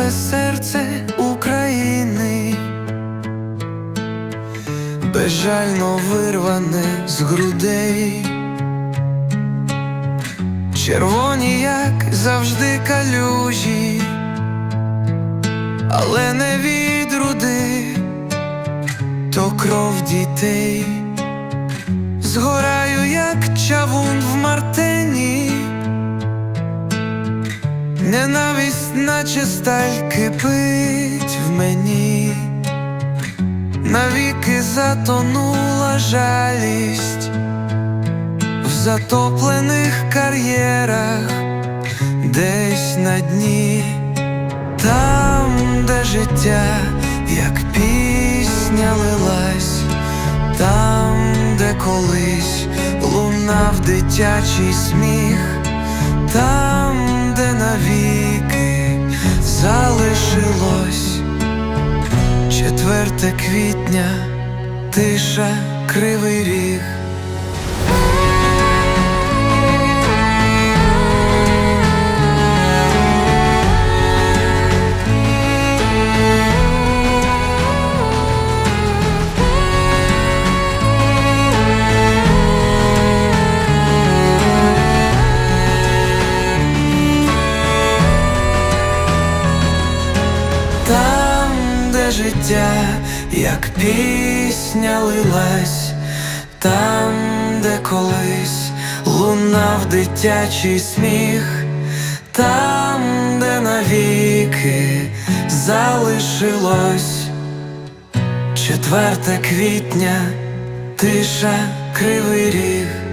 біле серце України, безжально вирване з грудей, червоні, як завжди, калюжі, але не від руди, то кров дітей. Згораю, як чавун в Мартені, ненависть, наче сталь, кипить в мені. Навіки затонула жалість в затоплених кар'єрах, десь на дні. Там, де життя, як пісня лилась, там, де колись лунав дитячий сміх, там, де навіки залишилось 4 квітня, тиша, Кривий Ріг. Там, де життя, як пісня лилась, там, де колись лунав дитячий сміх, там, де навіки залишилось 4 квітня, тиша, Кривий Ріг.